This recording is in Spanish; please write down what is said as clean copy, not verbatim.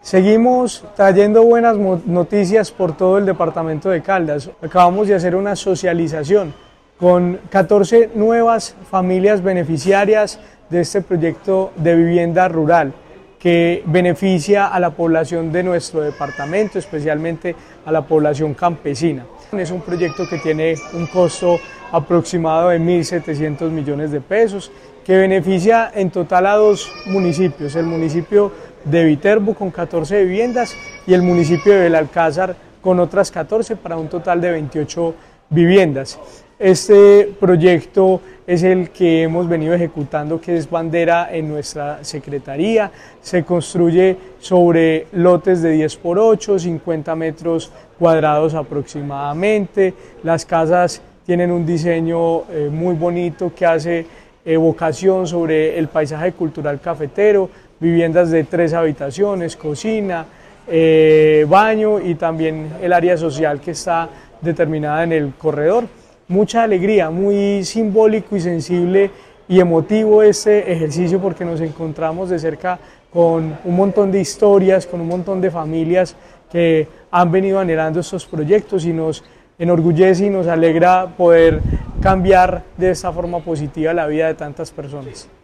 Seguimos trayendo buenas noticias por todo el departamento de Caldas. Acabamos de hacer una socialización con 14 nuevas familias beneficiarias de este proyecto de vivienda rural que beneficia a la población de nuestro departamento, especialmente a la población campesina. Es un proyecto que tiene un costo aproximado de 1.700 millones de pesos, que beneficia en total a dos municipios, el municipio de Viterbo con 14 viviendas y el municipio de Belalcázar con otras 14 para un total de 28 viviendas. Este proyecto es el que hemos venido ejecutando, que es bandera en nuestra secretaría. Se construye sobre lotes de 10 por 8, 50 metros cuadrados aproximadamente. Las casas tienen un diseño muy bonito que hace evocación sobre el paisaje cultural cafetero, viviendas de 3 habitaciones, cocina, baño y también el área social que está determinada en el corredor. Mucha alegría, muy simbólico y sensible y emotivo este ejercicio porque nos encontramos de cerca con un montón de historias, con un montón de familias que han venido anhelando estos proyectos y nos enorgullece y nos alegra poder cambiar de esta forma positiva la vida de tantas personas.